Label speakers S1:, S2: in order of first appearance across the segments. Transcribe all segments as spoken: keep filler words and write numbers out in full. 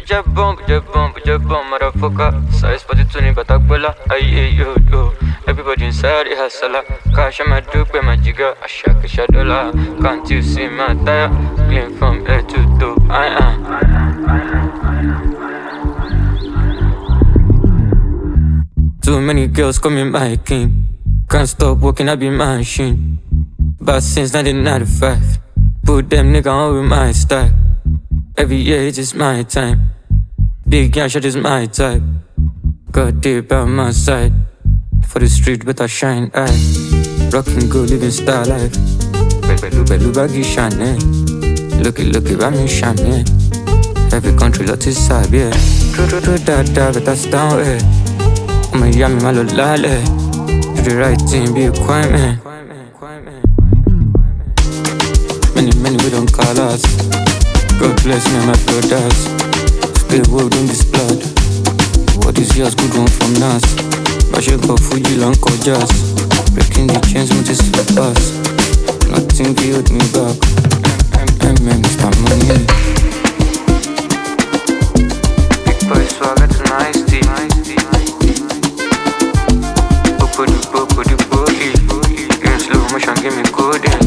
S1: Puja bomb, puja bomb, puja bomb, motherfucker. Size for the twenty, but I will. Aye, yo, yo. Everybody inside it has sala. Cash on my dupe, my jigger. I shake a shadow. Can't you see my tire? Clean from head to toe. I am. Too many girls coming my king. Can't stop walking, I be my machine. But since nineteen ninety-five, put them nigga on with my style. Every year it's just my time. Big young shot is my type. Got deep on my side. For the street but I shine eye. Rockin' good living style life. Belu belu baggy shine. Looky looky rami shine. Every country lot is side yeah. Do do do da da but that's down eh. I'm a yummy malo lale. Do the right thing be a quiet man. Many many we don't call us. God bless me and my brothers. Stay world in this blood. What is yours good one from us. But she got Fuji long jazz. Breaking the chains with this slippers. Nothing can hold me back. M M Mister Money. Big boy swagger to nice tea. Popo di popo di booty. In slow motion give me coding.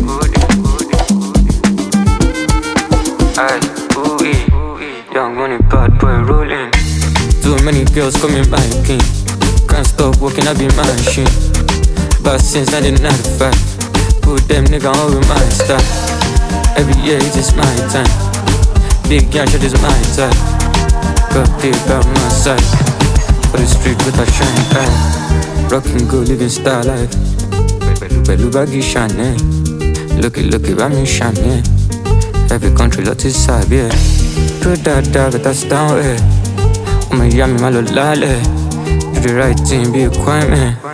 S1: Aye, ooh ee. Young money bad boy rolling. Too many girls coming my king. Can't stop walking, I be my machine. But since nineteen ninety-five, put them nigga on with my style. Every year it's just my time. Big young shit is my type. Got deep on my side. For the street with a shine eye. Rockin' good living style life. Belu belu baggy shine. Looky looky rami shine. Every country lot is side yeah. Do da da but that's down eh. I'm a yummy malo lale. Do the right thing be a quiet man.